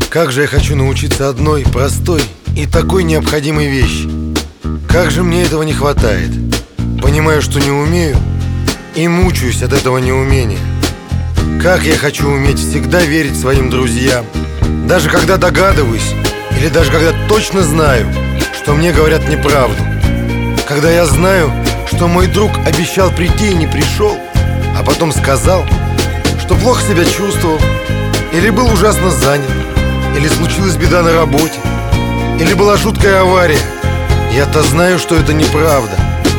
Как же я хочу научиться одной простой и такой необходимой вещи. Как же мне этого не хватает. Понимаю, что не умею, и мучаюсь от этого неумения. Как я хочу уметь всегда верить своим друзьям, даже когда догадываюсь, или даже когда точно знаю, что мне говорят неправду. Когда я знаю, что мой друг обещал прийти и не пришел, а потом сказал, что плохо себя чувствовал, или был ужасно занят, или случилась беда на работе, или была жуткая авария. Я-то знаю, что это неправда.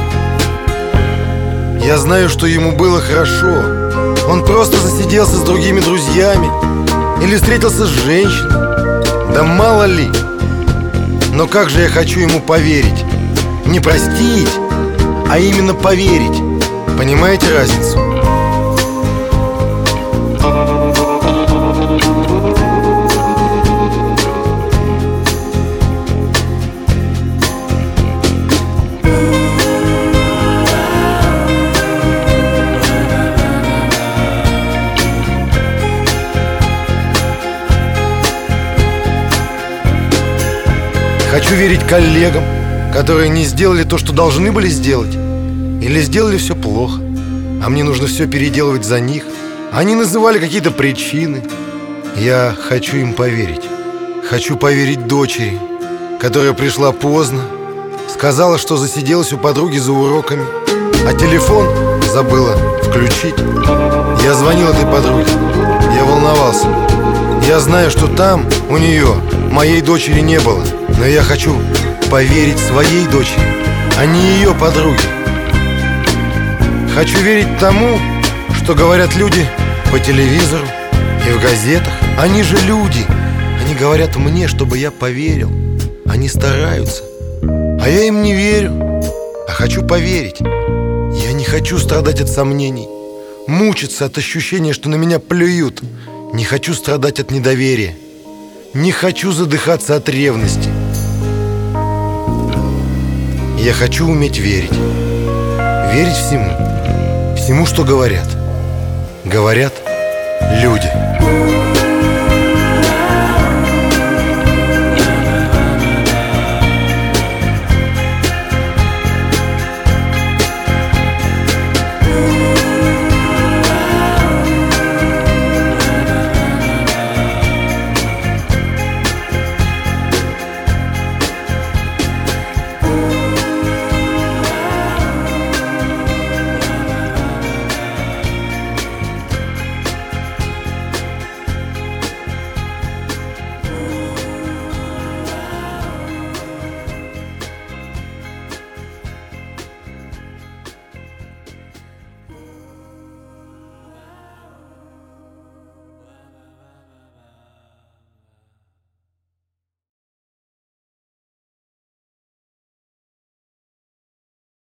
Я знаю, что ему было хорошо. Он просто засиделся с другими друзьями или встретился с женщиной. Да мало ли. Но как же я хочу ему поверить. Не простить, а именно поверить. Понимаете разницу? Хочу верить коллегам, которые не сделали то, что должны были сделать, или сделали все плохо, а мне нужно все переделывать за них. Они называли какие-то причины. Я хочу им поверить. Хочу поверить дочери, которая пришла поздно, сказала, что засиделась у подруги за уроками, а телефон забыла включить. Я звонил этой подруге, я волновался. Я знаю, что там у нее моей дочери не было, но я хочу поверить своей дочери, а не ее подруге. Хочу верить тому, что говорят люди по телевизору и в газетах. Они же люди. Они говорят мне, чтобы я поверил. Они стараются, а я им не верю, а хочу поверить. Я не хочу страдать от сомнений, мучиться от ощущения, что на меня плюют. Не хочу страдать от недоверия. Не хочу задыхаться от ревности. Я хочу уметь верить. Верить всему. Всему, что говорят. Говорят люди.